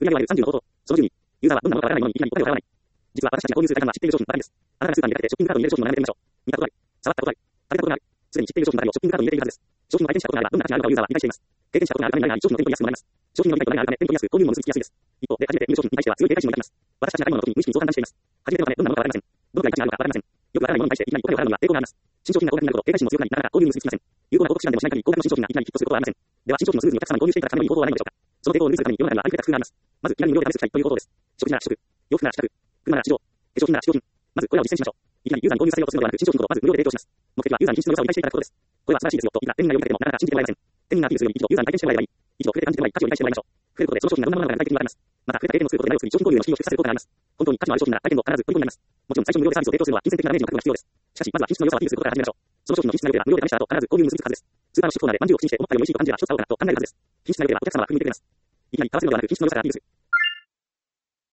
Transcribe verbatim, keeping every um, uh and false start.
売上は さんじゅう のこと。そのじゅうに、ユーザーはどんなものかわからないものにいきなり答えを払わない。実は私たちが購入する大半は知っている商品ばかりです。あなたがスーパーに出かけてショッピングカートに入れる商品を並べてみましょう。見たことある。触ったことある。食べたことがある。すでに知っている商品ばかりをショッピングカートに入れているはずです。商品を体験したことがあればどんな価値があるのかをユーザーは理解しています。経験したことがあるためにない商品の手に取りやすくもなります。商品の理解とないがあるため手に取りやすく購入も結びつきやすいです。一方で初めて見る商品に対しては強い警戒心も抱きます。私たちが買い物の時に無意識にそう判断しています。初めてのためどんなものかわかりません。どのくらい価値があるのかわかりません。よくわからないものに対していきなりお金を払うには抵抗があります。新商品が高額になると警戒心も強くなりなかなか購入に結びつきません。有効なお得手段でもしない限り高額の新商品がいきなりヒットすることはありません。では新商品のスムーズにお客様に購入していただくためのいい方法はないのでしょうか。その抵抗を塗りつぶすために世の中にはありふれた工夫があります。まず気軽に無料で試す機会という方法です。食事なら試食、洋服なら試着、車なら試乗、化粧品なら試供品。まずこれらを実践しましょう。いきなりユーザーに購入させようとするのではなく新商品をまず無料で提供します。目的はユーザーに品質の良さを理解していただくことです。これは素晴らしいですよといった店員が呼びかけてもなかなか信じてもらえません。店員がアピールするように一度ユーザーに体験してもらえばいい。一度触れて感じてもらい価値を理解してもらいましょう。触れることでその商品がどんなものなのかが具体的にわかります。また触れた経験を作ることで内を作り商品購入の資金を出させる効果があります。本当に価値のある商品なら体験後必ず取り込みになります。もちろん最初に無料でサービスを提供するのは金銭的なダメージの覚悟が必要です。しかしまずは品質の良さをアピールすることから始めましょう。その商品の品質が良ければ無料で試した後必ず購入に結びつくはずです。スーパーの出向なでまんじゅうを口にして思ったより美味しいと感じれば一つ買おうかなと考えるはずです。品質が良ければお客様は工夫に出てきます。いきなり買わせるのではなく品質の良さからアピールする。